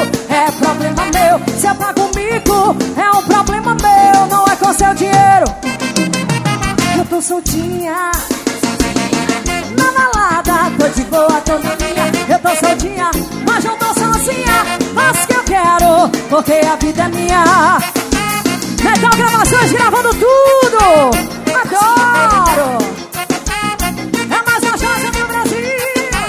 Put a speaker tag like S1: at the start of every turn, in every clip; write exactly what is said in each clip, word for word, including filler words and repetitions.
S1: é problema meu. Se eu pago mico, é um problema meu, não é com seu dinheiro. Eu tô soltinha na balada, tô de boa, tô na minha. Eu tô soltinha, mas não tô sozinha. Faço o que eu quero, porque a vida é minha. Metal Gravações gravando tudo. Adoro. É mais gostosa do Brasil.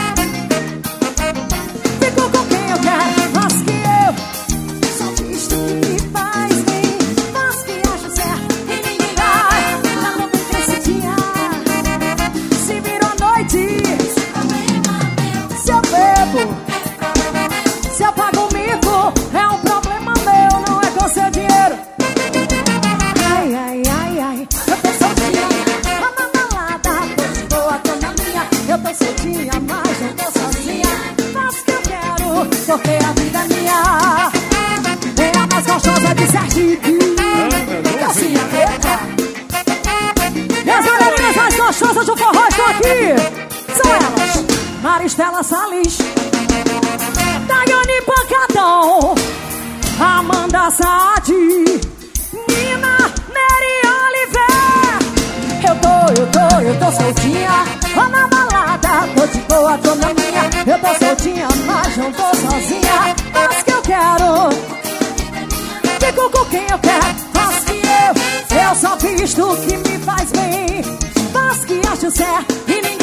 S1: Fico com quem eu quero, faço que eu só visto que me faz bem. Faço que acho certo e ninguém vai. Já não tem esse dia. Se virou noite, se eu bebo, se eu pago um mico, é um problema meu, não é com seu dinheiro. Ai, ai, ai, ai, eu tô soltinha, tô na balada, tô de boa, tô na minha. Eu tô soltinha, mas não tô sozinha. Faço o que eu quero, porque a vida é minha. É a mais gostosa de Sergipe, calcinha preta. E as bailarinas mais gostosas do forró estão aqui. São elas: Maristela Salles, Daiane Pancadão, Amanda Saad, Nina Neri Oliver. Eu tô, eu tô, eu tô soltinha, tô na balada, tô de boa, tô na minha. Eu tô soltinha, mas não tô sozinha. Faço o que eu quero, fico com quem eu quero. Faço que eu, eu só visto o que me faz bem. Faço que acho certo e ninguém